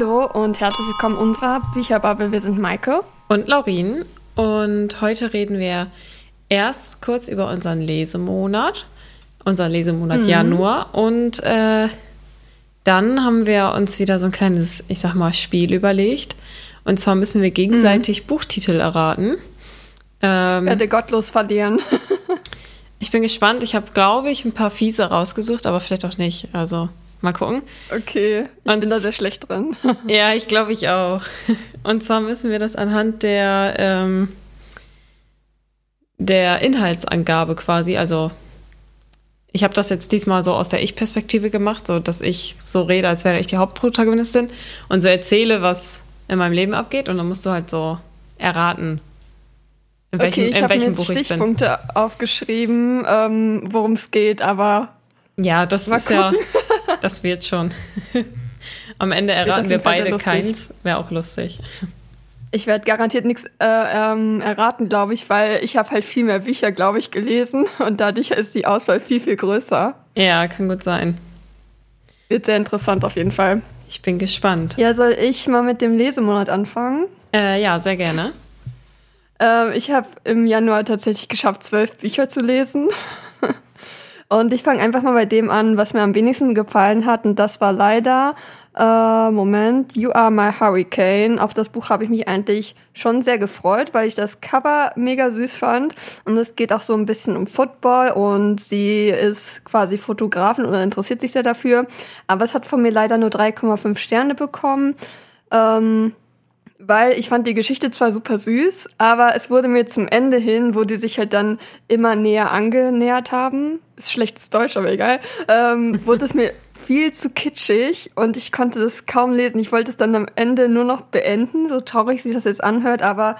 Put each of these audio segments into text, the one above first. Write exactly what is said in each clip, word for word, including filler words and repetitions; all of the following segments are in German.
Hallo und herzlich willkommen unserer Bücherbubble. Wir sind Maike und Laurin und heute reden wir erst kurz über unseren Lesemonat, unseren Lesemonat mhm. Januar und äh, dann haben wir uns wieder so ein kleines, ich sag mal, Spiel überlegt. Und zwar müssen wir gegenseitig mhm. Buchtitel erraten. Ähm, werde gottlos verlieren. Ich bin gespannt. Ich habe, glaube ich, ein paar fiese rausgesucht, aber vielleicht auch nicht. Also mal gucken. Okay, ich und, bin da sehr schlecht drin. Ja, ich glaube ich auch. Und zwar müssen wir das anhand der, ähm, der Inhaltsangabe quasi, also ich habe das jetzt diesmal so aus der Ich-Perspektive gemacht, so dass ich so rede, als wäre ich die Hauptprotagonistin und so erzähle, was in meinem Leben abgeht und dann musst du halt so erraten, in welchem, okay, ich in welchem Buch ich bin. Ich habe mir Stichpunkte aufgeschrieben, ähm, worum es geht, aber ja, das ist gucken. ja, das wird schon. Am Ende erraten wir beide keins, wäre auch lustig. Ich werde garantiert nichts äh, ähm, erraten, glaube ich, weil ich habe halt viel mehr Bücher, glaube ich, gelesen und dadurch ist die Auswahl viel, viel größer. Ja, kann gut sein. Wird sehr interessant auf jeden Fall. Ich bin gespannt. Ja, soll ich mal mit dem Lesemonat anfangen? Äh, ja, sehr gerne. ähm, ich habe im Januar tatsächlich geschafft, zwölf Bücher zu lesen. Und ich fange einfach mal bei dem an, was mir am wenigsten gefallen hat. Und das war leider, äh, Moment, You Are My Hurricane. Auf das Buch habe ich mich eigentlich schon sehr gefreut, weil ich das Cover mega süß fand. Und es geht auch so ein bisschen um Football und sie ist quasi Fotografin oder interessiert sich sehr dafür. Aber es hat von mir leider nur drei Komma fünf Sterne bekommen. Ähm... Weil ich fand die Geschichte zwar super süß, aber es wurde mir zum Ende hin, wo die sich halt dann immer näher angenähert haben, ist schlechtes Deutsch, aber egal, ähm, wurde es mir viel zu kitschig und ich konnte das kaum lesen. Ich wollte es dann am Ende nur noch beenden, so traurig sich das jetzt anhört, aber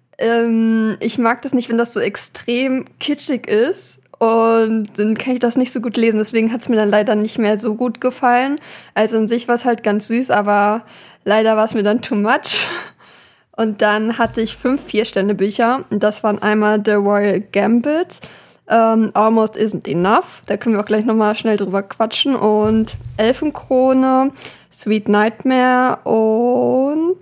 ähm, ich mag das nicht, wenn das so extrem kitschig ist. Und dann kann ich das nicht so gut lesen. Deswegen hat es mir dann leider nicht mehr so gut gefallen. Also an sich war es halt ganz süß, aber leider war es mir dann too much. Und dann hatte ich fünf Vier-Sterne-Bücher. Und das waren einmal The Royal Gambit, um, Almost Isn't Enough. Da können wir auch gleich nochmal schnell drüber quatschen. Und Elfenkrone, Sweet Nightmare und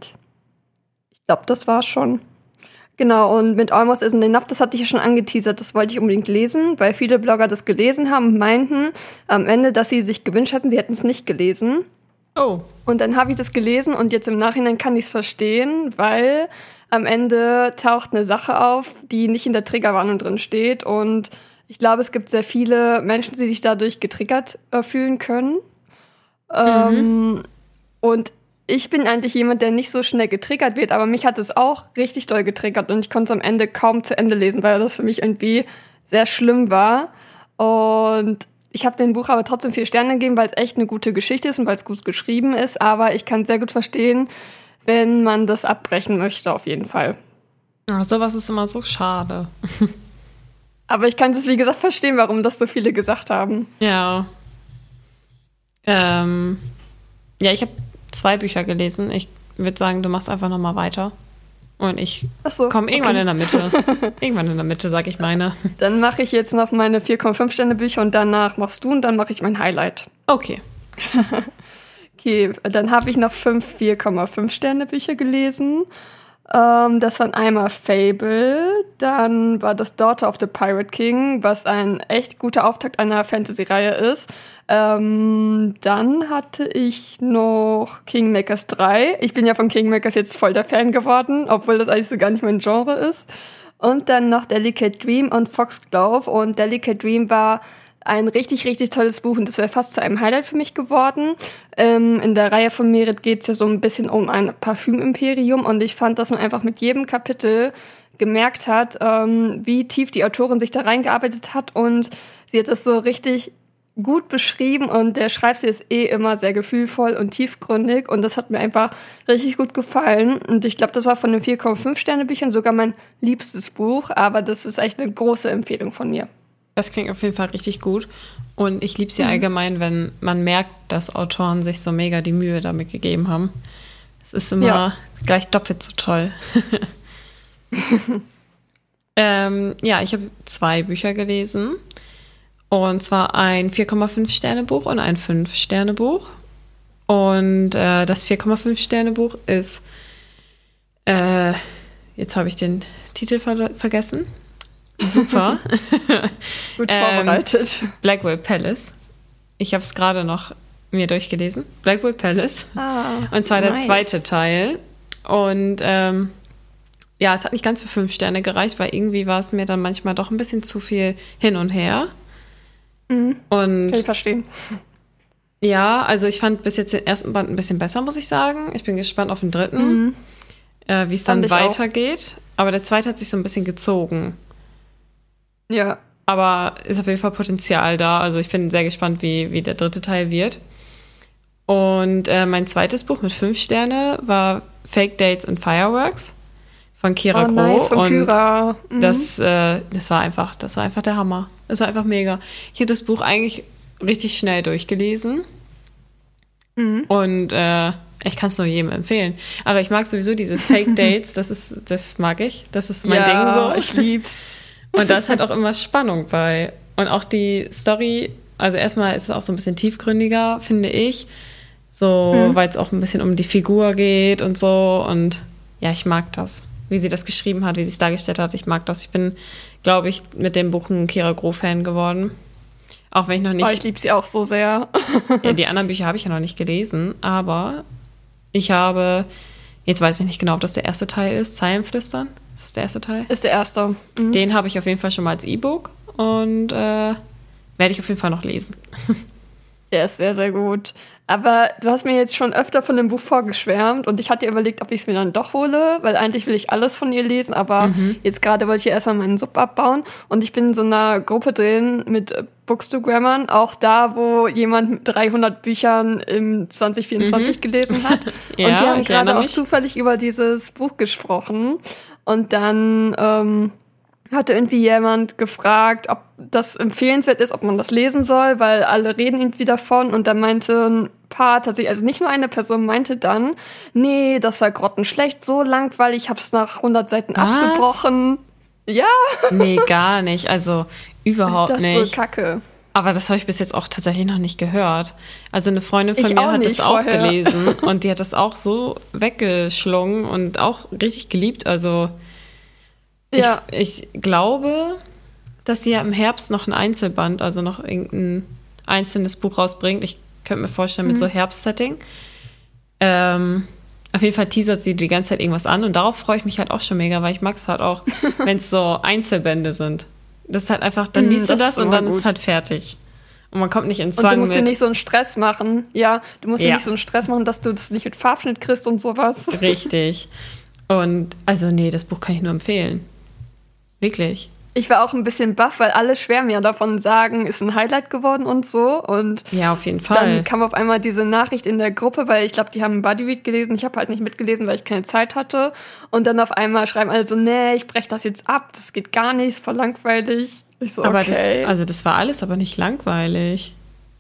ich glaube, das war's schon. Genau, und mit Almost Isn't Enough, das hatte ich ja schon angeteasert, das wollte ich unbedingt lesen, weil viele Blogger das gelesen haben und meinten am Ende, dass sie sich gewünscht hätten, sie hätten es nicht gelesen. Oh. Und dann habe ich das gelesen und jetzt im Nachhinein kann ich es verstehen, weil am Ende taucht eine Sache auf, die nicht in der Triggerwarnung drin steht und ich glaube, es gibt sehr viele Menschen, die sich dadurch getriggert äh, fühlen können. Mhm. Ähm, und ich bin eigentlich jemand, der nicht so schnell getriggert wird, aber mich hat es auch richtig doll getriggert und ich konnte es am Ende kaum zu Ende lesen, weil das für mich irgendwie sehr schlimm war. Und ich habe dem Buch aber trotzdem vier Sterne gegeben, weil es echt eine gute Geschichte ist und weil es gut geschrieben ist, aber ich kann sehr gut verstehen, wenn man das abbrechen möchte, auf jeden Fall. Ach, sowas ist immer so schade. Aber ich kann es, wie gesagt, verstehen, warum das so viele gesagt haben. Ja. Ähm, ja, ich habe zwei Bücher gelesen. Ich würde sagen, du machst einfach nochmal weiter. Und ich so, komme irgendwann okay. in der Mitte. Irgendwann in der Mitte, sag ich meine. Dann mache ich jetzt noch meine vier Komma fünf Sterne Bücher und danach machst du und dann mache ich mein Highlight. Okay. Okay, dann habe ich noch fünf vier Komma fünf Sterne Bücher gelesen. Ähm, das waren einmal Fable, dann war das Daughter of the Pirate King, was ein echt guter Auftakt einer Fantasy-Reihe ist. Ähm, dann hatte ich noch Kingmakers drei. Ich bin ja von Kingmakers jetzt voll der Fan geworden, obwohl das eigentlich so gar nicht mein Genre ist. Und dann noch Delicate Dream und Foxglove. Und Delicate Dream war ein richtig, richtig tolles Buch und das wäre fast zu einem Highlight für mich geworden. Ähm, in der Reihe von Merit geht es ja so ein bisschen um ein Parfümimperium und ich fand, dass man einfach mit jedem Kapitel gemerkt hat, ähm, wie tief die Autorin sich da reingearbeitet hat und sie hat es so richtig gut beschrieben und der Schreibstil ist eh immer sehr gefühlvoll und tiefgründig und das hat mir einfach richtig gut gefallen und ich glaube, das war von den vier Komma fünf Sterne Büchern sogar mein liebstes Buch, aber das ist echt eine große Empfehlung von mir. Das klingt auf jeden Fall richtig gut. Und ich liebe es ja mhm. allgemein, wenn man merkt, dass Autoren sich so mega die Mühe damit gegeben haben. Es ist immer ja. gleich doppelt so toll. ähm, ja, ich habe zwei Bücher gelesen. Und zwar ein vier Komma fünf Sterne Buch und ein fünf Sterne Buch. Und äh, das vier Komma fünf Sterne Buch ist, äh, jetzt habe ich den Titel ver- vergessen. Super. Gut vorbereitet. ähm, Blackwell Palace. Ich habe es gerade noch mir durchgelesen. Blackwell Palace. Ah, Und zwar der nice. zweite Teil. Und ähm, ja, es hat nicht ganz für fünf Sterne gereicht, weil irgendwie war es mir dann manchmal doch ein bisschen zu viel hin und her. Mhm. Und Kann ich verstehen. ja, also ich fand bis jetzt den ersten Band ein bisschen besser, muss ich sagen. Ich bin gespannt auf den dritten, Mhm. äh, wie es dann Fand ich weitergeht. Aber der zweite hat sich so ein bisschen gezogen. Ja. Aber ist auf jeden Fall Potenzial da. Also ich bin sehr gespannt, wie, wie der dritte Teil wird. Und äh, mein zweites Buch mit fünf Sterne war Fake Dates and Fireworks von Kira Oh, Groh. nice, von und Kyra. Mhm. das, äh, das war einfach, das war einfach der Hammer. Das war einfach mega. Ich habe das Buch eigentlich richtig schnell durchgelesen. Mhm. Und äh, ich kann es nur jedem empfehlen. Aber ich mag sowieso dieses Fake Dates, das ist, das mag ich. Das ist mein ja, Ding so. ich lieb's. Und da ist halt auch immer Spannung bei. Und auch die Story, also erstmal ist es auch so ein bisschen tiefgründiger, finde ich. So, Mhm. weil es auch ein bisschen um die Figur geht und so. Und ja, ich mag das. Wie sie das geschrieben hat, wie sie es dargestellt hat. Ich mag das. Ich bin, glaube ich, mit dem Buch ein Kira Groh-Fan geworden. Auch wenn ich noch nicht. Oh, ich lieb sie auch so sehr. Ja, die anderen Bücher habe ich ja noch nicht gelesen, aber ich habe, jetzt weiß ich nicht genau, ob das der erste Teil ist, Zeilenflüstern. Ist das der erste Teil? Ist der erste. Mhm. Den habe ich auf jeden Fall schon mal als E-Book und äh, werde ich auf jeden Fall noch lesen. Der ist sehr, sehr gut. Aber du hast mir jetzt schon öfter von dem Buch vorgeschwärmt und ich hatte überlegt, ob ich es mir dann doch hole, weil eigentlich will ich alles von ihr lesen, aber Mhm. jetzt gerade wollte ich ja erstmal meinen Sub abbauen und ich bin in so einer Gruppe drin mit äh, Bookstagrammern, auch da, wo jemand mit dreihundert Büchern im zwanzig vierundzwanzig gelesen hat. Ja, und die haben ich gerade erinnere auch mich. zufällig über dieses Buch gesprochen. Und dann ähm, hatte irgendwie jemand gefragt, ob das empfehlenswert ist, ob man das lesen soll, weil alle reden irgendwie davon. Und dann meinte ein Paar tatsächlich, also nicht nur eine Person meinte dann, nee, das war grottenschlecht, so langweilig, ich hab's nach hundert Seiten Was? abgebrochen. Ja, Nee, gar nicht. Also ich überhaupt dachte nicht. so, kacke. Aber das habe ich bis jetzt auch tatsächlich noch nicht gehört. Also eine Freundin von Ich mir auch hat nicht das auch vorher. gelesen und die hat das auch so weggeschlungen und auch richtig geliebt. Also Ja, ich, ich glaube, dass sie ja im Herbst noch ein Einzelband, also noch irgendein einzelnes Buch rausbringt. Ich könnte mir vorstellen, mit so Herbstsetting. Ähm, auf jeden Fall teasert sie die ganze Zeit irgendwas an und darauf freue ich mich halt auch schon mega, weil ich mag es halt auch, wenn es so Einzelbände sind. Das ist halt einfach, dann Mm, liest du das das ist und immer dann ist es gut. halt fertig. Und man kommt nicht in und du Zwang musst dir mit. nicht so einen Stress machen. Ja, du musst dir Ja. nicht so einen Stress machen, dass du das nicht mit Farbschnitt kriegst und sowas. Richtig. Und also nee, das Buch kann ich nur empfehlen. Wirklich. Ich war auch ein bisschen baff, weil alle schwärmen ja davon, sagen, ist ein Highlight geworden und so. Und Ja, auf jeden Fall. dann kam auf einmal diese Nachricht in der Gruppe, weil ich glaube, die haben Bodyread gelesen. Ich habe halt nicht mitgelesen, weil ich keine Zeit hatte. Und dann auf einmal schreiben alle so, nee, ich breche das jetzt ab, das geht gar nicht, ist voll langweilig. Ich so, Aber okay. das, also das war alles aber nicht langweilig.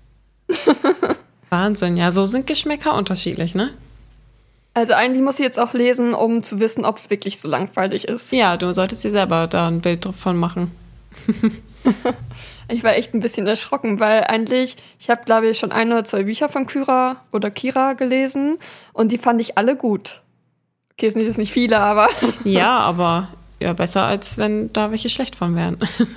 Wahnsinn, ja, so sind Geschmäcker unterschiedlich, ne? Also eigentlich muss ich jetzt auch lesen, um zu wissen, ob es wirklich so langweilig ist. Ja, du solltest dir selber da ein Bild davon machen. Ich war echt ein bisschen erschrocken, weil eigentlich, ich habe glaube ich schon ein oder zwei Bücher von Kyra oder Kira gelesen und die fand ich alle gut. Okay, es sind jetzt nicht viele, aber Ja, aber ja, besser als wenn da welche schlecht von wären.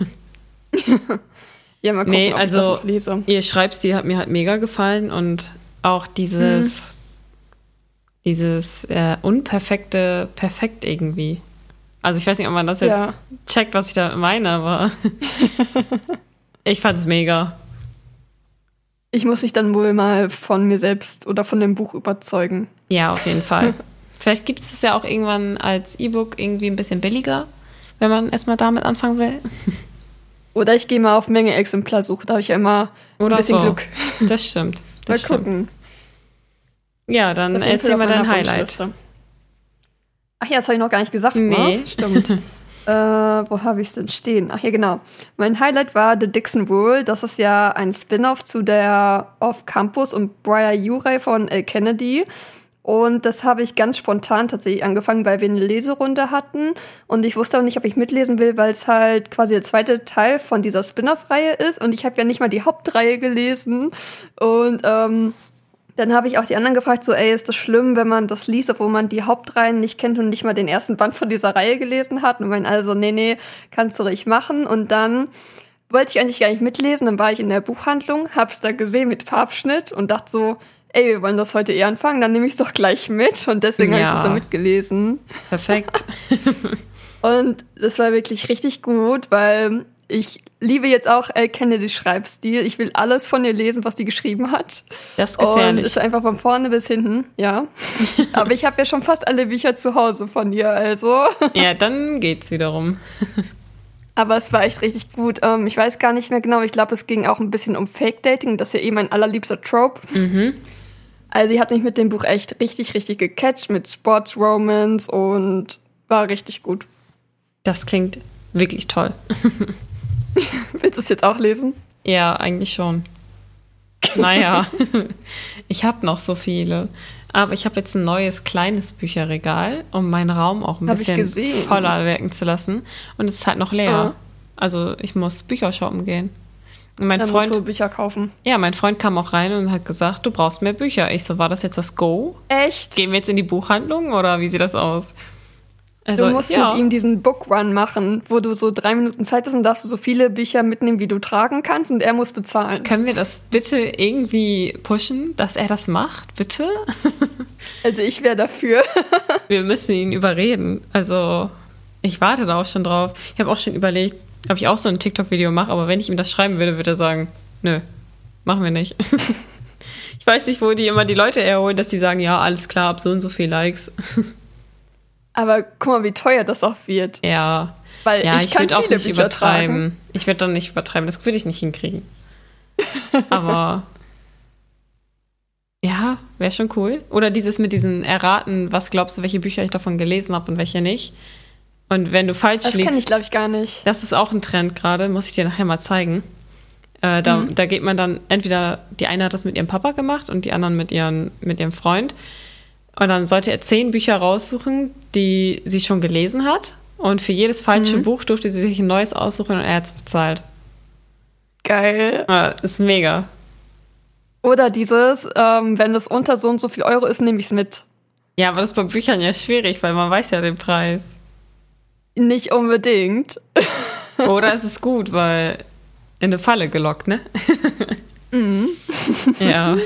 ja, mal gucken, Nee, ob also ich das noch lese. ihr Schreibstil hat mir halt mega gefallen und auch dieses, dieses äh, unperfekte Perfekt irgendwie. Also ich weiß nicht, ob man das jetzt Ja. checkt, was ich da meine, aber ich fand's mega. Ich muss mich dann wohl mal von mir selbst oder von dem Buch überzeugen. Ja, auf jeden Fall. Vielleicht gibt es das ja auch irgendwann als E-Book irgendwie ein bisschen billiger, wenn man erstmal damit anfangen will. Oder ich gehe mal auf Menge Exemplarsuche, da habe ich ja immer Oder ein bisschen so. Glück. Das stimmt. Mal Das stimmt. gucken. Ja, dann Auf jeden erzähl Fall mal auf dein meiner Highlight. Wunschliste. Ach ja, das habe ich noch gar nicht gesagt, Nee. ne? Stimmt. äh, wo habe ich es denn stehen? Ach ja, genau. Mein Highlight war The Dixon Rule. Das ist ja ein Spin-off zu der Off-Campus und Briar Ure von L. Kennedy. Und das habe ich ganz spontan tatsächlich angefangen, weil wir eine Leserunde hatten. Und ich wusste auch nicht, ob ich mitlesen will, weil es halt quasi der zweite Teil von dieser Spin-off-Reihe ist. Und ich habe ja nicht mal die Hauptreihe gelesen. Und ähm, Dann habe ich auch die anderen gefragt, so, ey, ist das schlimm, wenn man das liest, obwohl man die Hauptreihen nicht kennt und nicht mal den ersten Band von dieser Reihe gelesen hat? Und meinen also, nee, nee, kannst du ruhig machen. Und dann wollte ich eigentlich gar nicht mitlesen, dann war ich in der Buchhandlung, hab's da gesehen mit Farbschnitt und dachte so, ey, wir wollen das heute eh anfangen, dann nehme ich es doch gleich mit. Und deswegen Ja. habe ich das da mitgelesen. Perfekt. Und das war wirklich richtig gut, weil ich liebe jetzt auch Elle Kennedys Schreibstil. Ich will alles von ihr lesen, was die geschrieben hat. Das ist Und gefährlich. ist einfach von vorne bis hinten, ja. Aber ich habe ja schon fast alle Bücher zu Hause von ihr, also. Ja, dann geht's wiederum. Aber es war echt richtig gut. Ähm, ich weiß gar nicht mehr genau. Ich glaube, es ging auch ein bisschen um Fake-Dating. Das ist ja eh mein allerliebster Trope. Mhm. Also sie hat mich mit dem Buch echt richtig, richtig gecatcht mit Sports-Romance und war richtig gut. Das klingt wirklich toll. Willst du es jetzt auch lesen? Ja, eigentlich schon. Naja, ich habe noch so viele. Aber ich habe jetzt ein neues kleines Bücherregal, um meinen Raum auch ein Hab ich bisschen gesehen. voller wirken zu lassen. Und es ist halt noch leer. Ah. Also ich muss Bücher shoppen gehen. Und mein Dann musst Freund, du Bücher kaufen. ja, mein Freund kam auch rein und hat gesagt, du brauchst mehr Bücher. Ich so, war das jetzt das Go? Echt? Gehen wir jetzt in die Buchhandlung oder wie sieht das aus? Also, Du musst ja. mit ihm diesen Bookrun machen, wo du so drei Minuten Zeit hast und darfst du so viele Bücher mitnehmen, wie du tragen kannst und er muss bezahlen. Können wir das bitte irgendwie pushen, dass er das macht, bitte? Also ich wäre dafür. Wir müssen ihn überreden. Also, ich warte da auch schon drauf. Ich habe auch schon überlegt, ob ich auch so ein TikTok-Video mache, aber wenn ich ihm das schreiben würde, würde er sagen, nö, machen wir nicht. Ich weiß nicht, wo die immer die Leute erholen, dass die sagen, ja, alles klar, ab so und so viel Likes. Aber guck mal, wie teuer das auch wird. Ja, Weil ja, ich, ich, kann würde auch viele nicht Bücher übertreiben. tragen. Ich würde dann nicht übertreiben, das würde ich nicht hinkriegen. Aber ja, wäre schon cool. Oder dieses mit diesen Erraten, was glaubst du, welche Bücher ich davon gelesen habe und welche nicht. Und wenn du falsch Das liegst. kenne ich, glaube ich, gar nicht. Das ist auch ein Trend gerade, muss ich dir nachher mal zeigen. Äh, da, Mhm. da geht man dann, entweder die eine hat das mit ihrem Papa gemacht und die anderen mit, ihren, mit ihrem Freund. Und dann sollte er zehn Bücher raussuchen, die sie schon gelesen hat. Und für jedes falsche Mhm. Buch durfte sie sich ein neues aussuchen und er hat es bezahlt. Geil. Ah, ist mega. Oder dieses, ähm, wenn das unter so und so viel Euro ist, nehme ich es mit. Ja, aber das ist bei Büchern ja schwierig, weil man weiß ja den Preis. Nicht unbedingt. Oder es ist gut, weil in eine Falle gelockt, ne? Mhm. Ja.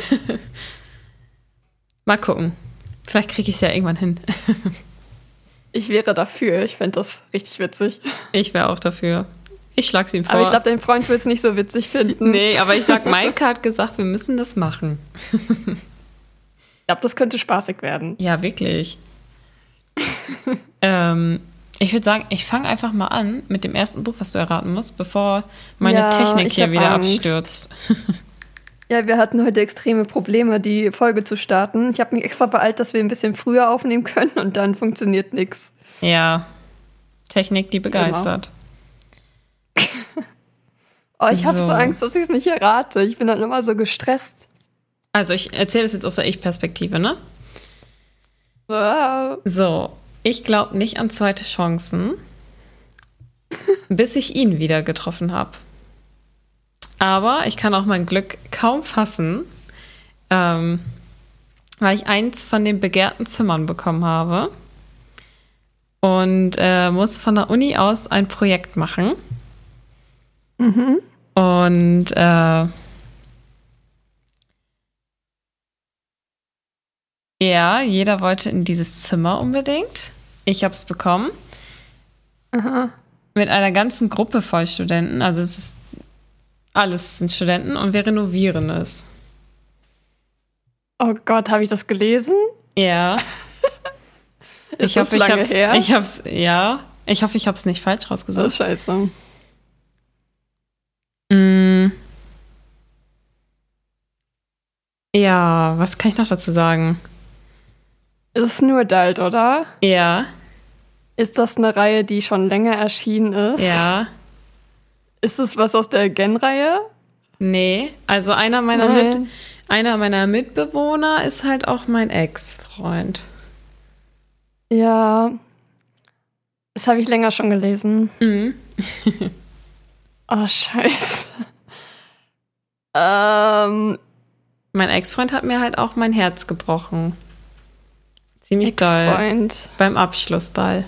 Mal gucken. Vielleicht kriege ich es ja irgendwann hin. Ich wäre dafür. Ich fände das richtig witzig. Ich wäre auch dafür. Ich schlag's ihm vor. Aber ich glaube, dein Freund wird es nicht so witzig finden. Nee, aber ich sag, Maike hat gesagt, wir müssen das machen. Ich glaube, das könnte spaßig werden. Ja, wirklich. ähm, ich würde sagen, ich fange einfach mal an mit dem ersten Buch, was du erraten musst, bevor meine Ja, Technik ich hier hab wieder Angst. abstürzt. Ja, wir hatten heute extreme Probleme, die Folge zu starten. Ich habe mich extra beeilt, dass wir ein bisschen früher aufnehmen können und dann funktioniert nichts. Ja, Technik, die begeistert. Oh, ich habe So. so Angst, dass ich es nicht errate. Ich bin dann immer so gestresst. Also ich erzähle das jetzt aus der Ich-Perspektive, ne? Wow. So, ich glaube nicht an zweite Chancen, bis ich ihn wieder getroffen habe. Aber ich kann auch mein Glück kaum fassen, ähm, weil ich eins von den begehrten Zimmern bekommen habe und äh, muss von der Uni aus ein Projekt machen. Mhm. Und äh, ja, jeder wollte in dieses Zimmer unbedingt. Ich habe es bekommen. Aha. Mit einer ganzen Gruppe voll Studenten. Also es ist alles sind Studenten und wir renovieren es. Oh Gott, habe ich das gelesen? Ja. Ist ich das hoffe, ich lange hab's, her? ich hab's, ja. Ich hoffe, ich habe es nicht falsch Das rausgesucht. ist scheiße. Mm. Ja, was kann ich noch dazu sagen? Es ist nur Adult, oder? Ja, Ist das eine Reihe, die schon länger erschienen ist? ja. Ist es was aus der Gen-Reihe? Nee, also einer meiner, Nein. Mit, einer meiner Mitbewohner ist halt auch mein Ex-Freund. Ja. Das habe ich länger schon gelesen. Mhm. Oh, scheiße. ähm, Mein Ex-Freund hat mir halt auch mein Herz gebrochen. Ziemlich doll. Ex-Freund. Beim Abschlussball.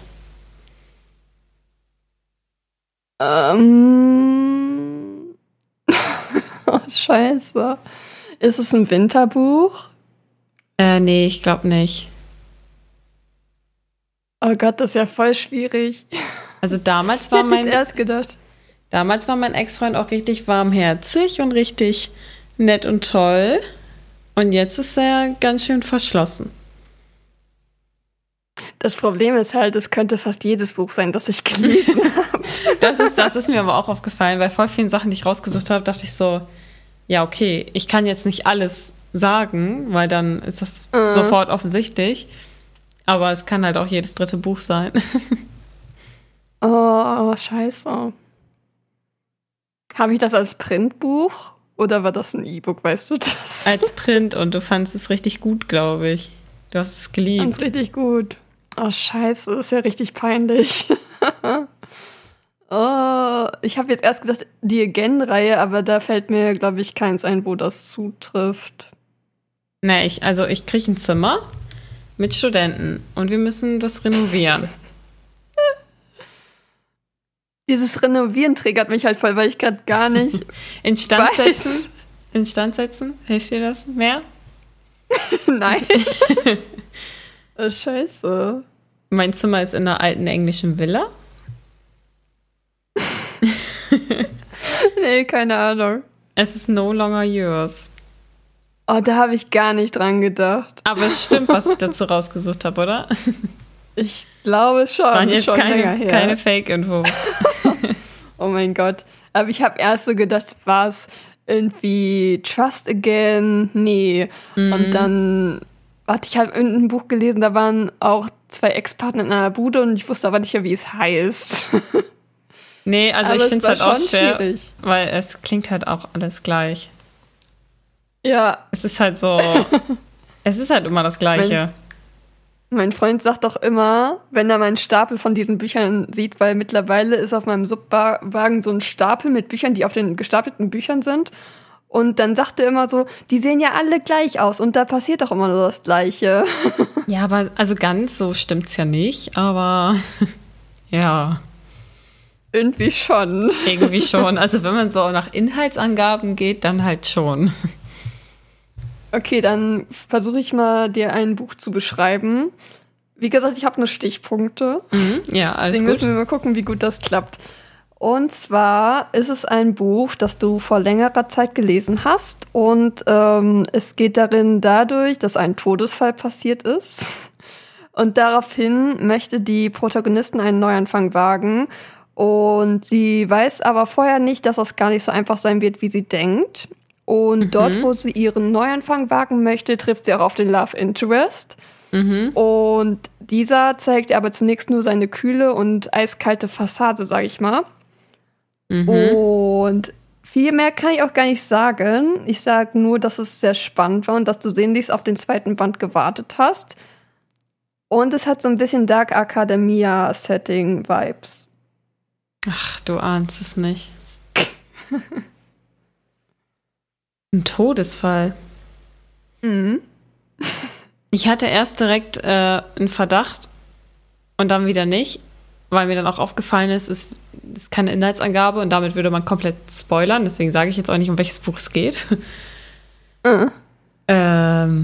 Ähm. Oh, scheiße. Ist es ein Winterbuch? Äh, nee, ich glaube nicht. Oh Gott, das ist ja voll schwierig. Also damals Ich war hätte mein jetzt erst gedacht. damals war mein Ex-Freund auch richtig warmherzig und richtig nett und toll. Und jetzt ist er ganz schön verschlossen. Das Problem ist halt, es könnte fast jedes Buch sein, das ich gelesen habe. Das ist, das ist mir aber auch aufgefallen, bei voll vielen Sachen, die ich rausgesucht habe, dachte ich so, ja, okay, ich kann jetzt nicht alles sagen, weil dann ist das Mhm. sofort offensichtlich. Aber es kann halt auch jedes dritte Buch sein. Oh, scheiße. Habe ich das als Printbuch oder war das ein E-Book, weißt du das? Als Print und du fandest es richtig gut, glaube ich. Du hast es Ganz geliebt. richtig gut. Oh, scheiße, ist ja richtig peinlich. Oh, ich habe jetzt erst gedacht, die Again-Reihe, aber da fällt mir, glaube ich, keins ein, wo das zutrifft. Nee, ich, also ich kriege ein Zimmer mit Studenten und wir müssen das renovieren. Dieses Renovieren triggert mich halt voll, weil ich gerade gar nicht Instand weiß. setzen? Instand setzen? Hilft dir das mehr? Nein. Oh, scheiße. Mein Zimmer ist in einer alten englischen Villa. Nee, keine Ahnung. Es ist no longer yours. Oh, da habe ich gar nicht dran gedacht. Aber es stimmt, was ich dazu rausgesucht habe, oder? Ich glaube schon. Waren jetzt schon länger keine, her. keine Fake-Infos. Oh mein Gott. Aber ich habe erst so gedacht, war es irgendwie Trust Again? Nee. Mhm. Und dann, warte, ich habe irgendein Buch gelesen, da waren auch zwei Ex-Partner in einer Bude und ich wusste aber nicht mehr, wie es heißt. Nee, also Aber ich es finde es war halt auch schon schwer, schwierig. weil es klingt halt auch alles gleich. Ja, Es ist halt so, es ist halt immer das Gleiche. mein Freund sagt doch immer, wenn er meinen Stapel von diesen Büchern sieht, weil mittlerweile ist auf meinem Subwagen so ein Stapel mit Büchern, die auf den gestapelten Büchern sind. Und dann sagt er immer so, die sehen ja alle gleich aus und da passiert doch immer nur das Gleiche. Ja, aber also ganz so stimmt's ja nicht, aber ja, Irgendwie schon. irgendwie schon. Also wenn man so nach Inhaltsangaben geht, dann halt schon. Okay, dann versuche ich mal, dir ein Buch zu beschreiben. Wie gesagt, ich habe nur Stichpunkte. Mhm, ja, alles Deswegen gut. müssen wir mal gucken, wie gut das klappt. Und zwar ist es ein Buch, das du vor längerer Zeit gelesen hast. Und ähm, es geht darin dadurch, dass ein Todesfall passiert ist. Und daraufhin möchte die Protagonistin einen Neuanfang wagen. Und sie weiß aber vorher nicht, dass das gar nicht so einfach sein wird, wie sie denkt. Und dort, wo sie ihren Neuanfang wagen möchte, trifft sie auch auf den Love Interest. Mhm. Und dieser zeigt ihr aber zunächst nur seine kühle und eiskalte Fassade, sag ich mal. Mhm. Und viel mehr kann ich auch gar nicht sagen. Ich sage nur, dass es sehr spannend war und dass du sehnlichst auf den zweiten Band gewartet hast. Und es hat so ein bisschen Dark Academia-Setting-Vibes. Ach, du ahnst es nicht. Ein Todesfall. Mhm. Ich hatte erst direkt äh, einen Verdacht und dann wieder nicht, weil mir dann auch aufgefallen ist, es ist keine Inhaltsangabe und damit würde man komplett spoilern. Deswegen sage ich jetzt auch nicht, um welches Buch es geht. Mhm. ähm.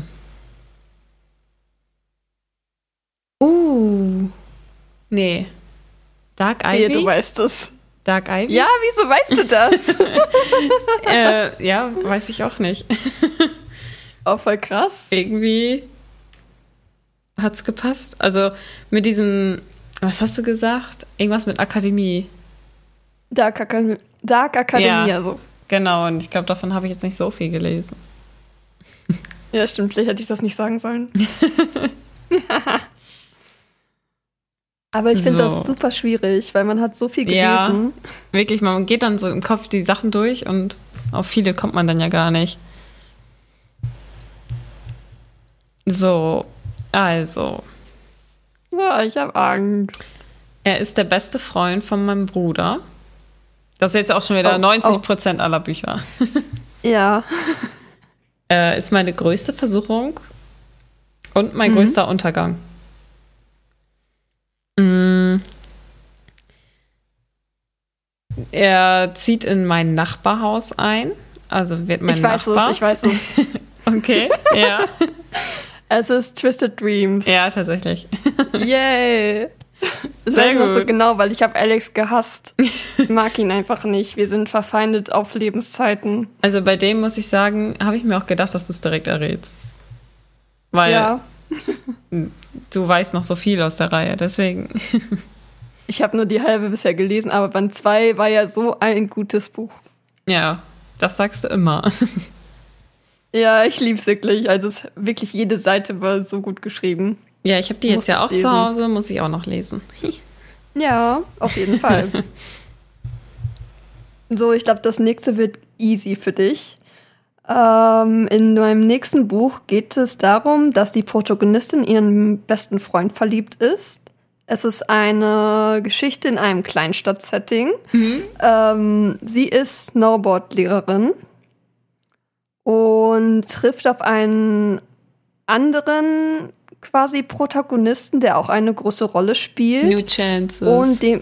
Uh. Nee. Dark Wehe, Ivy? du weißt es. Dark Ivy? Ja, wieso weißt du das? äh, ja, weiß ich auch nicht. Oh, voll krass. Irgendwie hat's gepasst. Also mit diesem, was hast du gesagt? Irgendwas mit Akademie. Dark, Acad- Dark Academia, Ja. so. Genau, und ich glaube, davon habe ich jetzt nicht so viel gelesen. Ja, stimmt, vielleicht hätte ich das nicht sagen sollen. Aber ich finde So. das super schwierig, weil man hat so viel Ja. gelesen. Wirklich, man geht dann so im Kopf die Sachen durch und auf viele kommt man dann ja gar nicht. So, also, Ja, ich habe Angst. er ist der beste Freund von meinem Bruder. Das ist jetzt auch schon wieder Oh, neunzig Prozent aller Bücher. Ja. Äh, ist meine größte Versuchung und mein Mhm. größter Untergang. Mm. Er zieht in mein Nachbarhaus ein. Also wird mein Ich weiß Nachbar. es, ich weiß es. Okay, ja. Es ist Twisted Dreams. Ja, tatsächlich. Yay! Das Sehr weiß ich noch so gut. genau, weil ich habe Alex gehasst. Ich mag ihn einfach nicht. Wir sind verfeindet auf Lebenszeiten. Also bei dem muss ich sagen, habe ich mir auch gedacht, dass du es direkt errätst. Weil Ja, du weißt noch so viel aus der Reihe, deswegen. ich habe nur die halbe bisher gelesen, aber Band zwei war ja so ein gutes Buch. Ja, das sagst du immer. Ja, ich lieb's wirklich. Also es, wirklich jede Seite war so gut geschrieben. Ja, ich habe die jetzt Muss ja es auch lesen. zu Hause, muss ich auch noch lesen. Ja, auf jeden Fall. So, ich glaube, das nächste wird easy für dich. Ähm, in meinem nächsten Buch geht es darum, dass die Protagonistin in ihren besten Freund verliebt ist. Es ist eine Geschichte in einem Kleinstadt-Setting. Ähm, sie ist Snowboard-Lehrerin und trifft auf einen anderen quasi Protagonisten, der auch eine große Rolle spielt. New Chances. Und dem.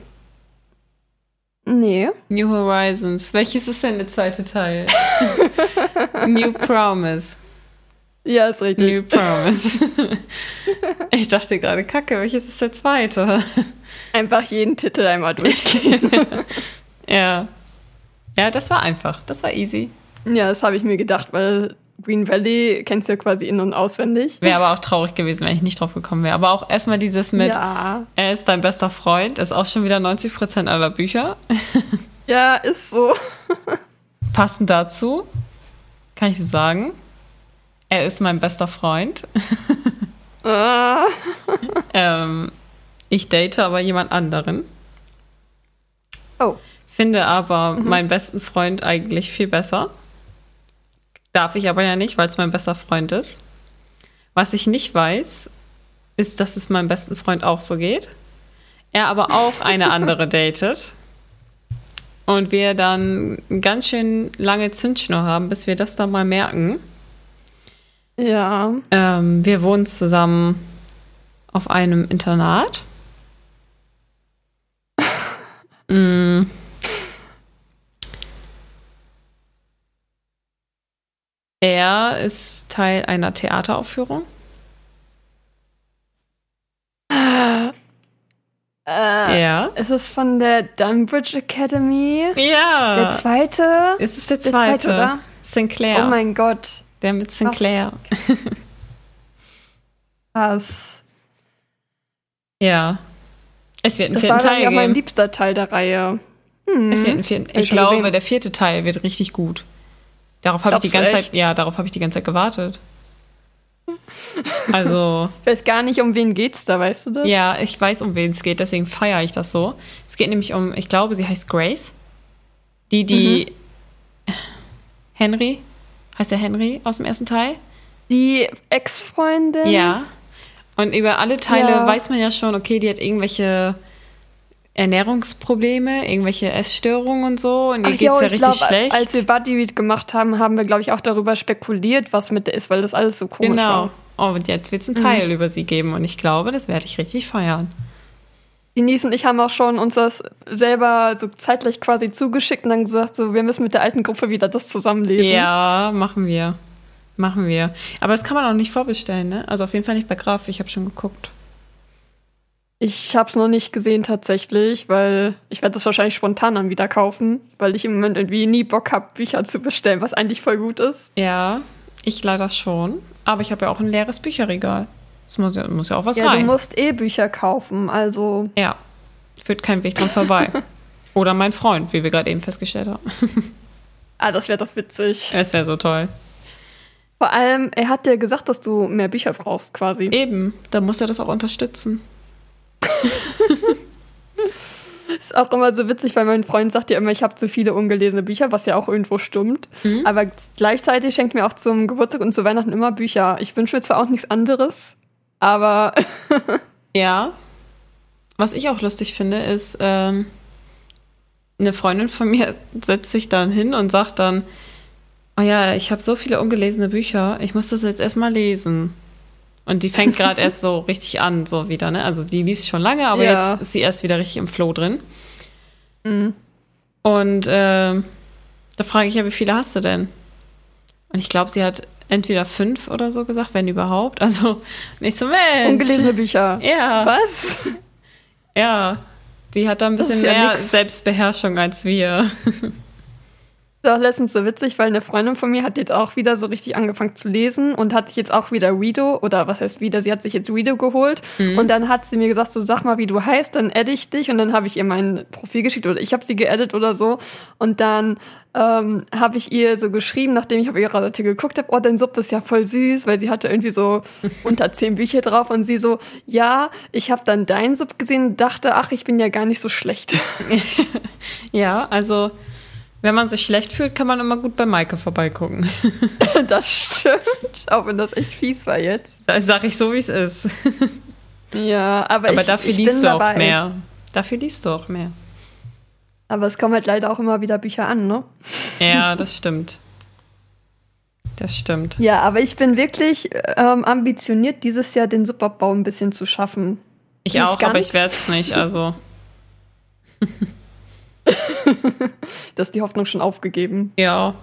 Nee. New Horizons. Welches ist denn der zweite Teil? New Promise. Ja, ist richtig. New Promise. Ich dachte gerade, Kacke, welches ist der zweite? Einfach jeden Titel einmal durchgehen. Ja. Ja, das war einfach. Das war easy. Ja, das habe ich mir gedacht, weil Green Valley kennst du ja quasi in- und auswendig. Wäre aber auch traurig gewesen, wenn ich nicht drauf gekommen wäre. Aber auch erstmal dieses mit, Ja. er ist dein bester Freund, ist auch schon wieder neunzig Prozent aller Bücher. Ja, ist so. Passend dazu kann ich sagen, er ist mein bester Freund. Ah. ähm, ich date aber jemand anderen. Oh. Finde aber meinen besten Freund eigentlich viel besser. Darf ich aber ja nicht, weil es mein bester Freund ist. Was ich nicht weiß, ist, dass es meinem besten Freund auch so geht. Er aber auch eine andere datet. Und wir dann ganz schön lange Zündschnur haben, bis wir das dann mal merken. Ja. Ähm, wir wohnen zusammen auf einem Internat. mm. Er ist Teil einer Theateraufführung. Äh, Ja. Ist es von der Dunbridge Academy? Ja. Der zweite? Es ist der Der zweite. zweite, oder? Sinclair. Oh mein Gott. der mit Sinclair. Was? Ja. Es wird einen Das vierten war, glaube Teil ich, auch mein geben. liebster Teil der Reihe. Hm. Es wird einen vierten, Hab ich ich schon glaube, gesehen. der vierte Teil wird richtig gut. Darauf habe ich die Glaubst ganze du Zeit, echt? ja, darauf habe ich die ganze Zeit gewartet. Also, Ich weiß gar nicht, um wen geht's da, weißt du das? ja, ich weiß, um wen es geht, deswegen feiere ich das so. Es geht nämlich um, ich glaube, sie heißt Grace. Die, die Henry, heißt der Henry aus dem ersten Teil? Die Ex-Freundin? Ja. Und über alle Teile Ja. weiß man ja schon, okay, die hat irgendwelche Ernährungsprobleme, irgendwelche Essstörungen und so. Und ihr Ach geht's jo, ja ich richtig glaube, schlecht. als wir Buddy Read gemacht haben, haben wir, glaube ich, auch darüber spekuliert, was mit der ist, weil das alles so komisch Genau. war. Oh, und jetzt wird es einen Teil über sie geben. Und ich glaube, das werde ich richtig feiern. Denise und ich haben auch schon uns das selber so zeitlich quasi zugeschickt und dann gesagt, so, wir müssen mit der alten Gruppe wieder das zusammenlesen. Ja, machen wir. Machen wir. Aber das kann man auch nicht vorbestellen, ne? Also auf jeden Fall nicht bei Graf. Ich habe schon geguckt. Ich habe es noch nicht gesehen tatsächlich, weil ich werde das wahrscheinlich spontan dann wieder kaufen, weil ich im Moment irgendwie nie Bock habe, Bücher zu bestellen, was eigentlich voll gut ist. Ja, ich leider schon. Aber ich habe ja auch ein leeres Bücherregal. Es muss ja, muss ja auch was Ja, rein. du musst eh Bücher kaufen, also Ja, führt kein Weg dran vorbei. Oder mein Freund, wie wir gerade eben festgestellt haben. ah, das wäre doch witzig. Es wäre so toll. Vor allem, er hat dir gesagt, dass du mehr Bücher brauchst quasi. Eben, da muss er das auch unterstützen. Ist auch immer so witzig, weil mein Freund sagt ja immer, ich habe zu viele ungelesene Bücher, was ja auch irgendwo stimmt. Mhm. Aber gleichzeitig schenkt mir auch zum Geburtstag und zu Weihnachten immer Bücher. Ich wünsche mir zwar auch nichts anderes, aber Ja. Was ich auch lustig finde, ist, ähm, eine Freundin von mir setzt sich dann hin und sagt dann, Oh ja, ich habe so viele ungelesene Bücher. Ich muss das jetzt erstmal lesen. Und die fängt gerade erst so richtig an, so wieder, ne? Also die liest schon lange, aber Ja. jetzt ist sie erst wieder richtig im Flow drin. Mhm. Und äh, da frage ich ja, wie viele hast du denn? Und ich glaube, sie hat entweder fünf oder so gesagt, wenn überhaupt. Also nicht so, Mensch. Ungelesene Bücher. Ja. Was? Ja. Sie hat da ein Das bisschen ist ja mehr nix. Selbstbeherrschung als wir. Das war auch letztens so witzig, weil eine Freundin von mir hat jetzt auch wieder so richtig angefangen zu lesen und hat sich jetzt auch wieder Redo, oder was heißt wieder, sie hat sich jetzt Redo geholt. Mhm. Und dann hat sie mir gesagt, so sag mal, wie du heißt, dann adde ich dich. Und dann habe ich ihr mein Profil geschickt oder ich habe sie geaddet oder so. Und dann ähm, habe ich ihr so geschrieben, nachdem ich auf ihre Seite geguckt habe, oh, dein Sub ist ja voll süß, weil sie hatte irgendwie so unter zehn Bücher drauf. Und sie so, ja, ich habe dann deinen Sub gesehen und dachte, ach, ich bin ja gar nicht so schlecht. Ja, also wenn man sich schlecht fühlt, kann man immer gut bei Maike vorbeigucken. Das stimmt, auch wenn das echt fies war jetzt. Das sage ich so, wie es ist. Ja, aber, Aber ich, dafür ich liest bin du auch dabei. mehr. Dafür liest du auch mehr. Aber es kommen halt leider auch immer wieder Bücher an, ne? Ja, das stimmt. Das stimmt. Ja, aber ich bin wirklich ähm, ambitioniert, dieses Jahr den Subabbau ein bisschen zu schaffen. Ich Nicht auch, aber ganz. ich werde es nicht. Also, Das ist die Hoffnung schon aufgegeben. ja.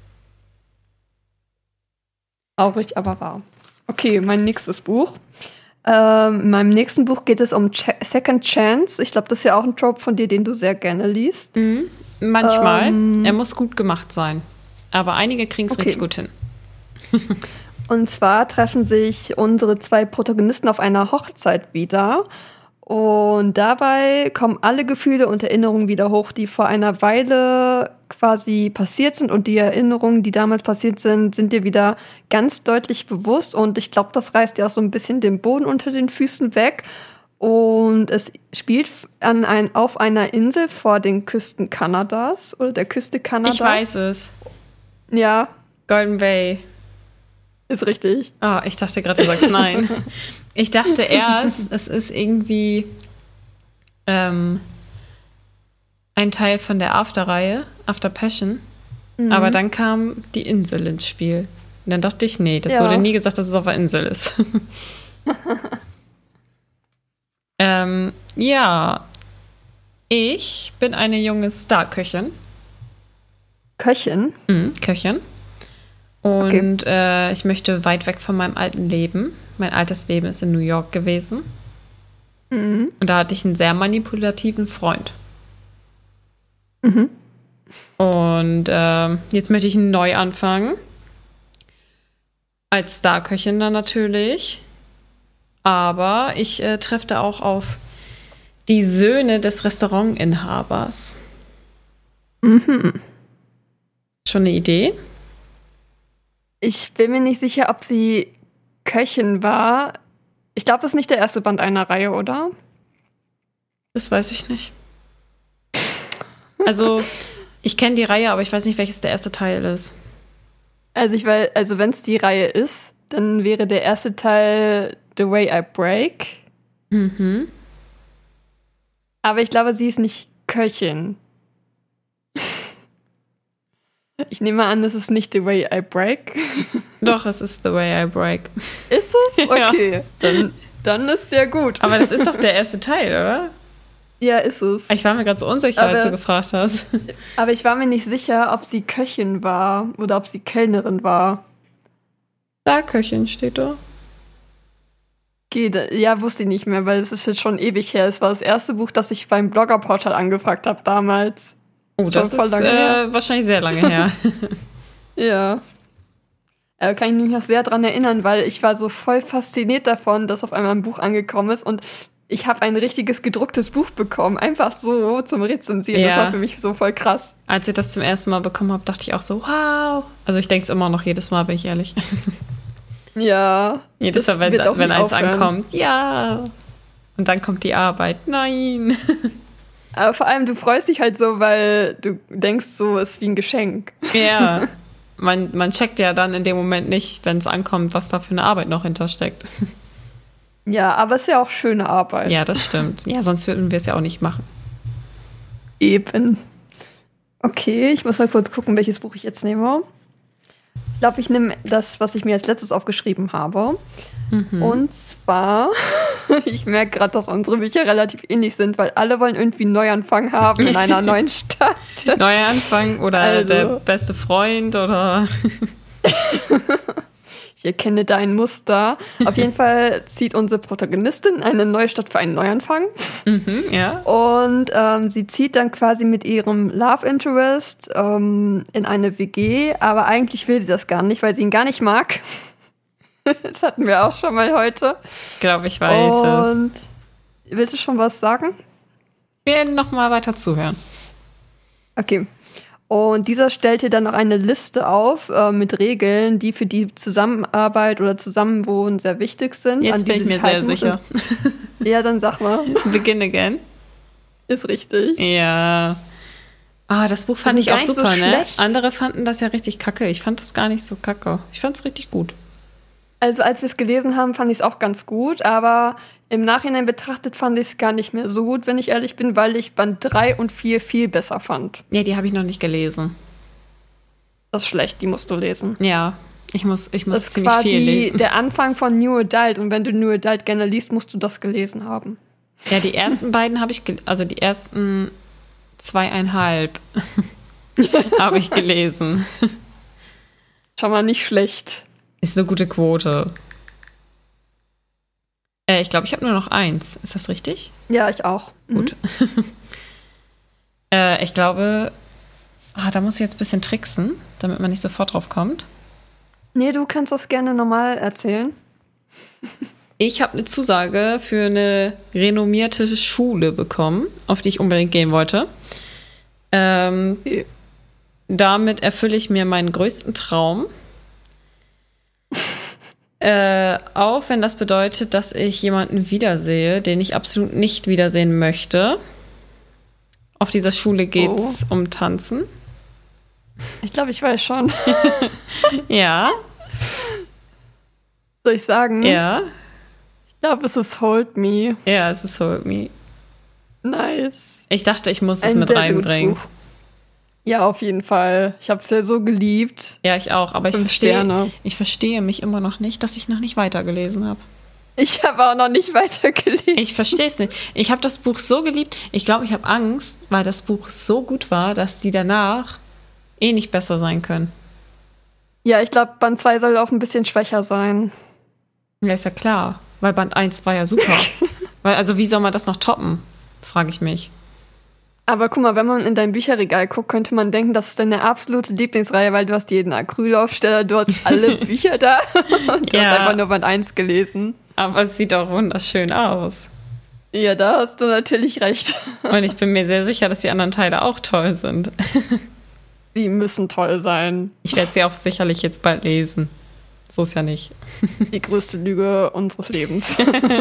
Traurig, aber wahr. Okay, mein nächstes Buch. Ähm, in meinem nächsten Buch geht es um Ch- Second Chance. Ich glaube, das ist ja auch ein Trope von dir, den du sehr gerne liest. Mhm. Manchmal. Ähm. Er muss gut gemacht sein. Aber einige kriegen es Okay. richtig gut hin. Und zwar treffen sich unsere zwei Protagonisten auf einer Hochzeit wieder. Und dabei kommen alle Gefühle und Erinnerungen wieder hoch, die vor einer Weile quasi passiert sind. Und die Erinnerungen, die damals passiert sind, sind dir wieder ganz deutlich bewusst. Und ich glaube, das reißt dir auch so ein bisschen den Boden unter den Füßen weg. Und es spielt an ein, auf einer Insel vor den Küsten Kanadas oder der Küste Kanadas. Ich weiß es. Ja, Golden Bay. ist richtig. Ah, ich dachte gerade, du sagst nein. Ich dachte erst, es ist irgendwie ähm, ein Teil von der After-Reihe, After Passion. Mhm. Aber dann kam die Insel ins Spiel. Und dann dachte ich, nee, das Ja. wurde nie gesagt, dass es auf der Insel ist. ähm, ja, ich bin eine junge Star-Köchin. Köchin. Mhm, Köchin. Und äh, ich möchte weit weg von meinem alten Leben. Mein altes Leben ist in New York gewesen. Mhm. Und da hatte ich einen sehr manipulativen Freund. Mhm. Und ähm, jetzt möchte ich neu anfangen. Als Starköchin dann natürlich. Aber ich äh, treffe da auch auf die Söhne des Restaurantinhabers. Mhm. Schon eine Idee? Ich bin mir nicht sicher, ob sie Köchin war. Ich glaube, das ist nicht der erste Band einer Reihe, oder? Das weiß ich nicht. Also, ich kenne die Reihe, aber ich weiß nicht, welches der erste Teil ist. Also ich weiß, also wenn es die Reihe ist, dann wäre der erste Teil The Way I Break. Mhm. Aber ich glaube, sie ist nicht Köchin. Ich nehme an, das ist nicht The Way I Break. Doch, es ist The Way I Break. Ist es? Ja. Okay, dann, dann ist ja gut. Aber das ist doch der erste Teil, oder? Ja, ist es. Ich war mir gerade so unsicher, als Aber- du gefragt hast. Aber ich war mir nicht sicher, ob sie Köchin war oder ob sie Kellnerin war. Starköchin steht da. Okay, da, ja, wusste ich nicht mehr, weil es ist jetzt schon ewig her. Es war das erste Buch, das ich beim Bloggerportal angefragt habe damals. Oh, das Schon voll ist lange her. äh, wahrscheinlich sehr lange her. Ja. Da kann ich mich noch sehr dran erinnern, weil ich war so voll fasziniert davon, dass auf einmal ein Buch angekommen ist und ich habe ein richtiges gedrucktes Buch bekommen, einfach so zum Rezensieren. Das Ja. war für mich so voll krass. Als ich das zum ersten Mal bekommen habe, dachte ich auch so, wow. Also ich denke es immer noch jedes Mal, bin ich ehrlich. Ja. Jedes das Mal, wenn, wird auch wenn nie eins aufhören. ankommt, ja. Und dann kommt die Arbeit, nein. Aber vor allem, du freust dich halt so, weil du denkst so, es ist wie ein Geschenk. Ja. Man, man checkt ja dann in dem Moment nicht, wenn es ankommt, was da für eine Arbeit noch hintersteckt. Ja, aber es ist ja auch schöne Arbeit. Ja, das stimmt. Ja, sonst würden wir es ja auch nicht machen. Eben. Okay, ich muss mal kurz gucken, welches Buch ich jetzt nehme. Ich glaube, ich nehme das, was ich mir als letztes aufgeschrieben habe. Mhm. Und zwar, ich merke gerade, dass unsere Bücher relativ ähnlich sind, weil alle wollen irgendwie einen Neuanfang haben in einer neuen Stadt. Neuanfang oder Also. der beste Freund oder... Ich erkenne da ein Muster. Auf jeden Fall zieht unsere Protagonistin in eine neue Stadt für einen Neuanfang. Mhm, ja. Und ähm, sie zieht dann quasi mit ihrem Love Interest ähm, in eine W G, aber eigentlich will sie das gar nicht, weil sie ihn gar nicht mag. Das hatten wir auch schon mal heute. Ich glaube, ich weiß es. Und willst du schon was sagen? Wir werden noch mal weiter zuhören. Okay. Und dieser stellt dir dann noch eine Liste auf äh, mit Regeln, die für die Zusammenarbeit oder Zusammenwohnen sehr wichtig sind. Jetzt an die bin ich sie mir sich sehr halten muss. sicher. Ja, dann sag mal. Begin again. Ist richtig. Ja. Ah, das Buch fand Das ist ich auch gar nicht so super, ne? schlecht. Andere fanden das ja richtig kacke. Ich fand das gar nicht so kacke. Ich fand es richtig gut. Also als wir es gelesen haben, fand ich es auch ganz gut, aber im Nachhinein betrachtet fand ich es gar nicht mehr so gut, wenn ich ehrlich bin, weil ich Band drei und vier viel besser fand. Ja, die habe ich noch nicht gelesen. Das ist schlecht, die musst du lesen. Ja, ich muss, ich muss Das ist ziemlich quasi viel lesen. der Anfang von New Adult und wenn du New Adult gerne liest, musst du das gelesen haben. Ja, die ersten beiden habe ich, gel- also die ersten zweieinhalb habe ich gelesen. Schon mal nicht schlecht. Ist eine gute Quote. Äh, ich glaube, ich habe nur noch eins. Ist das richtig? Ja, ich auch. Gut. äh, ich glaube, ah, da muss ich jetzt ein bisschen tricksen, damit man nicht sofort drauf kommt. Nee, du kannst das gerne normal erzählen. Ich habe eine Zusage für eine renommierte Schule bekommen, auf die ich unbedingt gehen wollte. Ähm, Okay. Damit erfülle ich mir meinen größten Traum. Äh, auch wenn das bedeutet, dass ich jemanden wiedersehe, den ich absolut nicht wiedersehen möchte. Auf dieser Schule geht's Oh. um Tanzen. Ich glaube, ich weiß schon. Ja, Soll ich sagen? ja, Ich glaube, es ist Hold Me. ja, es ist Hold Me. Nice. Ich dachte, ich muss es Ein mit sehr, sehr gutes reinbringen. Buch. Ja, auf jeden Fall. Ich habe es ja so geliebt. Ja, ich auch, aber ich Fünf verstehe, Sterne. ich verstehe mich immer noch nicht, dass ich noch nicht weitergelesen habe. Ich habe auch noch nicht weitergelesen. Ich verstehe es nicht. Ich habe das Buch so geliebt. Ich glaube, ich habe Angst, weil das Buch so gut war, dass die danach eh nicht besser sein können. Ja, ich glaube, Band zwei soll auch ein bisschen schwächer sein. Ja, ist ja klar. Weil Band eins war ja super. weil, also, wie soll man das noch toppen? Frage ich mich. Aber guck mal, wenn man in dein Bücherregal guckt, könnte man denken, das ist deine absolute Lieblingsreihe, weil du hast jeden Acrylaufsteller, du hast alle Bücher da und du Ja. hast einfach nur Band eins gelesen. Aber es sieht auch wunderschön aus. Ja, da hast du natürlich recht. Und ich bin mir sehr sicher, dass die anderen Teile auch toll sind. Die müssen toll sein. Ich werde sie auch sicherlich jetzt bald lesen. So ist ja nicht. Die größte Lüge unseres Lebens.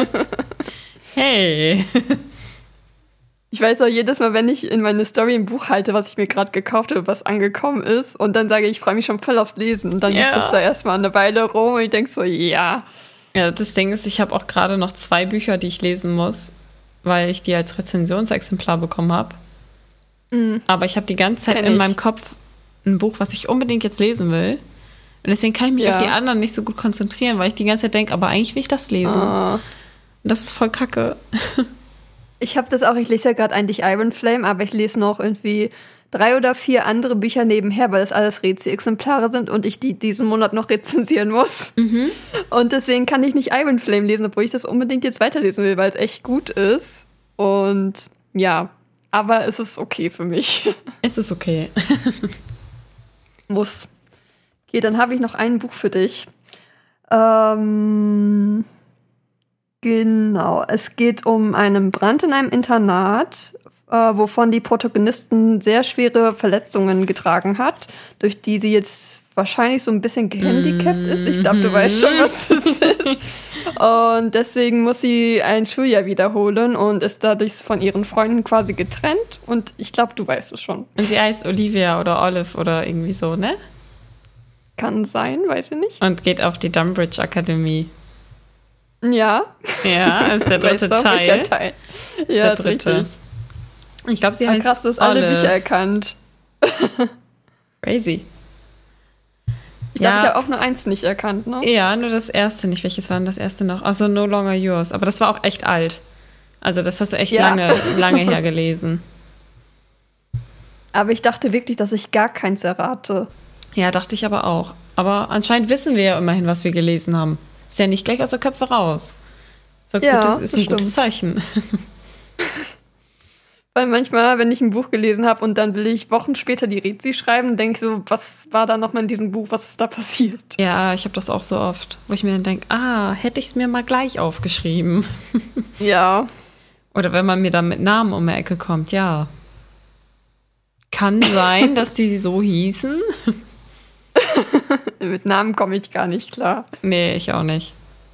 Hey! Ich weiß auch jedes Mal, wenn ich in meine Story ein Buch halte, was ich mir gerade gekauft habe, was angekommen ist, und dann sage ich, ich freue mich schon voll aufs Lesen. Und dann Ja. liegt das da erstmal eine Weile rum und ich denke so, ja. Ja, das Ding ist, ich habe auch gerade noch zwei Bücher, die ich lesen muss, weil ich die als Rezensionsexemplar bekommen habe. Mhm. Aber ich habe die ganze Zeit Kenn in ich. meinem Kopf ein Buch, was ich unbedingt jetzt lesen will. Und deswegen kann ich mich Ja. auf die anderen nicht so gut konzentrieren, weil ich die ganze Zeit denke, aber eigentlich will ich das lesen. Ah. Und das ist voll kacke. Ich habe das auch, ich lese ja gerade eigentlich Iron Flame, aber ich lese noch irgendwie drei oder vier andere Bücher nebenher, weil das alles Rezi-Exemplare sind und ich die diesen Monat noch rezensieren muss. Mhm. Und deswegen kann ich nicht Iron Flame lesen, obwohl ich das unbedingt jetzt weiterlesen will, weil es echt gut ist. Und ja, aber es ist okay für mich. Es ist okay. Muss. Okay, dann habe ich noch ein Buch für dich. Ähm, genau, es geht um einen Brand in einem Internat, äh, wovon die Protagonistin sehr schwere Verletzungen getragen hat, durch die sie jetzt wahrscheinlich so ein bisschen gehandicapt ist. Ich glaube, du weißt schon, was es ist. Und deswegen muss sie ein Schuljahr wiederholen und ist dadurch von ihren Freunden quasi getrennt. Und ich glaube, du weißt es schon. Und sie heißt Olivia oder Olive oder irgendwie so, ne? Kann sein, weiß ich nicht. Und geht auf die Dumbridge Akademie. Ja. Ja, ist der dritte Weißt du auch, Teil. welcher Teil. Ist Ja, der ist dritte. richtig. Ich glaube, sie Ah, heißt krass, du hast alle Olive. Bücher erkannt. Crazy. Ich glaube, ich habe auch nur eins nicht erkannt, ne? Ja, nur das erste nicht. Welches war denn das erste noch? Achso, No Longer Yours. Aber das war auch echt alt. Also das hast du echt Ja. lange, lange her gelesen. Aber ich dachte wirklich, dass ich gar keins errate. Ja, dachte ich aber auch. Aber anscheinend wissen wir ja immerhin, was wir gelesen haben. Ist ja nicht gleich aus der Köpfe raus. Ist, ein Ja, gutes, ist ein das gutes Zeichen. Weil manchmal, wenn ich ein Buch gelesen habe und dann will ich Wochen später die Rezi schreiben, denke ich so, was war da nochmal in diesem Buch, was ist da passiert? Ja, ich habe das auch so oft, wo ich mir dann denke, ah, hätte ich es mir mal gleich aufgeschrieben. Ja. Oder wenn man mir dann mit Namen um die Ecke kommt, ja. Kann sein, dass die so hießen. Mit Namen komme ich gar nicht klar. Nee, ich auch nicht.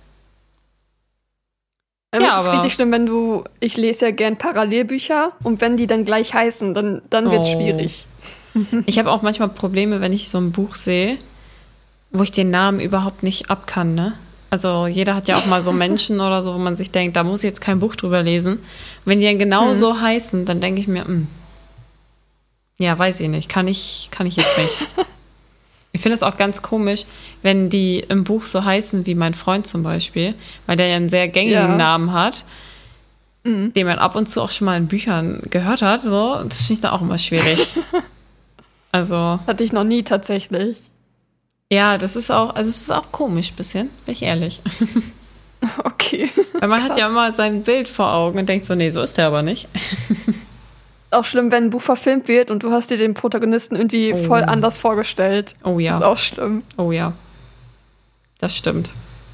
Ähm, Ja, es ist aber- richtig schlimm, wenn du, ich lese ja gern Parallelbücher und wenn die dann gleich heißen, dann, dann wird es Oh. schwierig. Ich habe auch manchmal Probleme, wenn ich so ein Buch sehe, wo ich den Namen überhaupt nicht ab kann, ne? Also jeder hat ja auch mal so Menschen oder so, wo man sich denkt, da muss ich jetzt kein Buch drüber lesen. Wenn die dann genau Hm. so heißen, dann denke ich mir, hm, ja, weiß ich nicht, kann ich, kann ich jetzt nicht. Ich finde es auch ganz komisch, wenn die im Buch so heißen wie mein Freund zum Beispiel, weil der ja einen sehr gängigen Ja. Namen hat, Mhm. den man ab und zu auch schon mal in Büchern gehört hat. So, das finde ich dann auch immer schwierig. Also, Hatte ich noch nie tatsächlich. ja, das ist auch, also es ist auch komisch ein bisschen, bin ich ehrlich. Okay. Weil man hat Krass. ja immer sein Bild vor Augen und denkt so, nee, so ist der aber nicht. Auch schlimm, wenn ein Buch verfilmt wird und du hast dir den Protagonisten irgendwie Oh. voll anders vorgestellt. Oh Das ist ja, auch schlimm. oh ja. Das stimmt.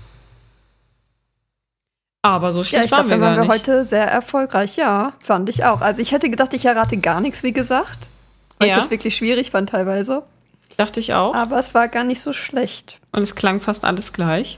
Aber so Ja, schlecht ich glaube, waren wir dann waren gar wir nicht. heute sehr erfolgreich. Ja, fand ich auch. Also ich hätte gedacht, ich errate gar nichts, wie gesagt. Weil Ja. ich das wirklich schwierig fand teilweise. Dachte ich auch. Aber es war gar nicht so schlecht. Und es klang fast alles gleich.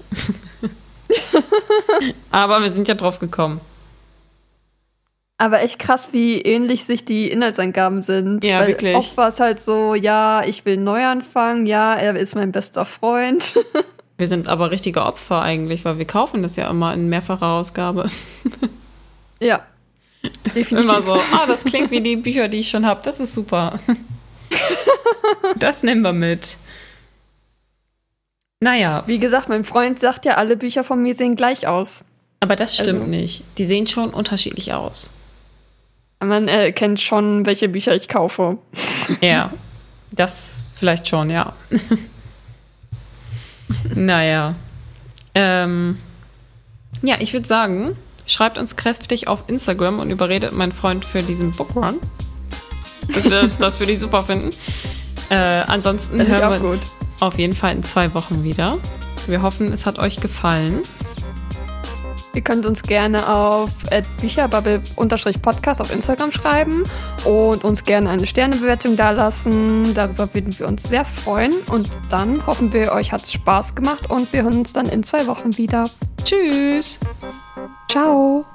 Aber wir sind ja drauf gekommen. Aber echt krass, wie ähnlich sich die Inhaltsangaben sind. Ja, Weil wirklich. Oft war es halt so, ja, ich will neu anfangen, ja, er ist mein bester Freund. Wir sind aber richtige Opfer eigentlich, weil wir kaufen das ja immer in mehrfacher Ausgabe. Ja, definitiv. Immer so, ah, das klingt wie die Bücher, die ich schon habe. Das ist super. Das nehmen wir mit. Naja, Wie gesagt, mein Freund sagt ja, alle Bücher von mir sehen gleich aus. aber das stimmt Also- nicht. Die sehen schon unterschiedlich aus. Man erkennt schon, welche Bücher ich kaufe. Ja, das vielleicht schon, ja. Naja. Ähm, ja, ich würde sagen, schreibt uns kräftig auf Instagram und überredet meinen Freund für diesen Bookrun. Dass wir das, das würde ich super finden. Äh, ansonsten Find ich hören auch wir uns gut. auf jeden Fall in zwei Wochen wieder. Wir hoffen, es hat euch gefallen. Ihr könnt uns gerne auf bücherbubble-podcast auf Instagram schreiben und uns gerne eine Sternebewertung dalassen. Darüber würden wir uns sehr freuen. Und dann hoffen wir, euch hat es Spaß gemacht und wir hören uns dann in zwei Wochen wieder. Tschüss! Ciao!